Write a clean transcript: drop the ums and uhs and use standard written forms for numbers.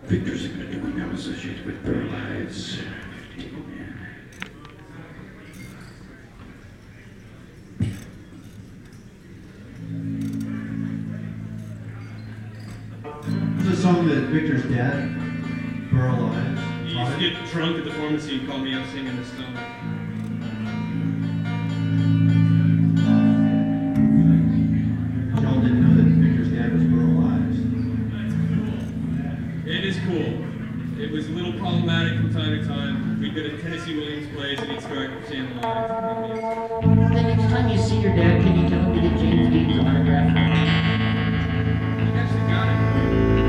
Victor's significantly now associated with Burl Ives. This is a song that Victor's dad, Burl Ives, He used to get drunk at the pharmacy and call me out singing this song. Y'all didn't know that Victor's dad was Burl Ives. It is cool. It was a little problematic from time to time. We'd go to Tennessee Williams plays and he'd start saying the lines. The next time you see your dad, can you tell him to get James Dean's autograph? He actually got it.